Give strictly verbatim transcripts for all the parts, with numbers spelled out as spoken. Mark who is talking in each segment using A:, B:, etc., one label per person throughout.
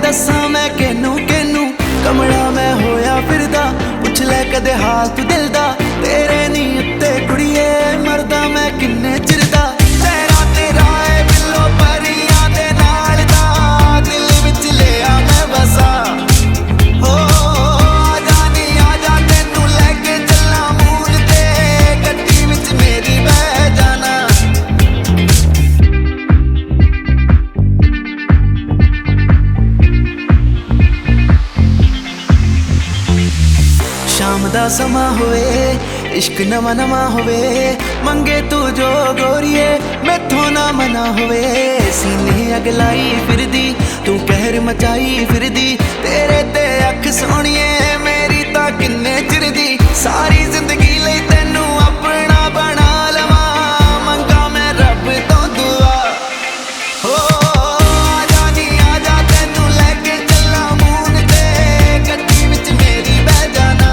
A: दसा मैं किनू किनू कमला मैं होया फिरदा। पुछ ले कदे हाल तू दिल दा, तेरे नी उत्ते कुड़िए मरदा मैं किन्ने चिर दा। तेरा तेरा है बिल्लो परियां दे नाल दा, दिल विच लिया मैं बसा। हो आजा नी आजा तेनू लैके चला मूल ते, गड्डी विच मेरी बह जाना। शाम दा समा होए इश्क नवा नवा होवे, मंगे तू जो गोरिए मैथों ना मना होवे। सीने अग लाई फिरदी तू कहर मचाई फिरदी, तेरे ते अख सोहणिए मेरी तां किन्ने चिर दी। सारी जिंदगी लई तैनू अपना बना लवां, मंगा मैं रब तो दुआ। हो आजा नी आजा तैनू लैके चला मून ते, गड्डी विच मेरी बह जाना।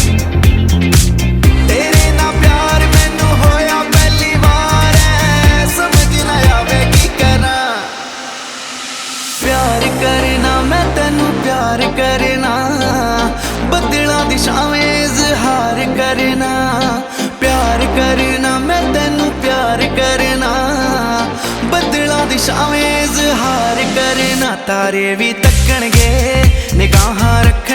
A: तेरे ना प्यार मैनू होया पहली बार है, समझ ना आवे की करा। प्यार करना मैं तैनू प्यार करना, बदला दी छावें इजहार करना। प्यार करना मैं तैनू प्यार करना, बदला दी छावें इजहार करना। तारे भी तकणगे निगाहां रख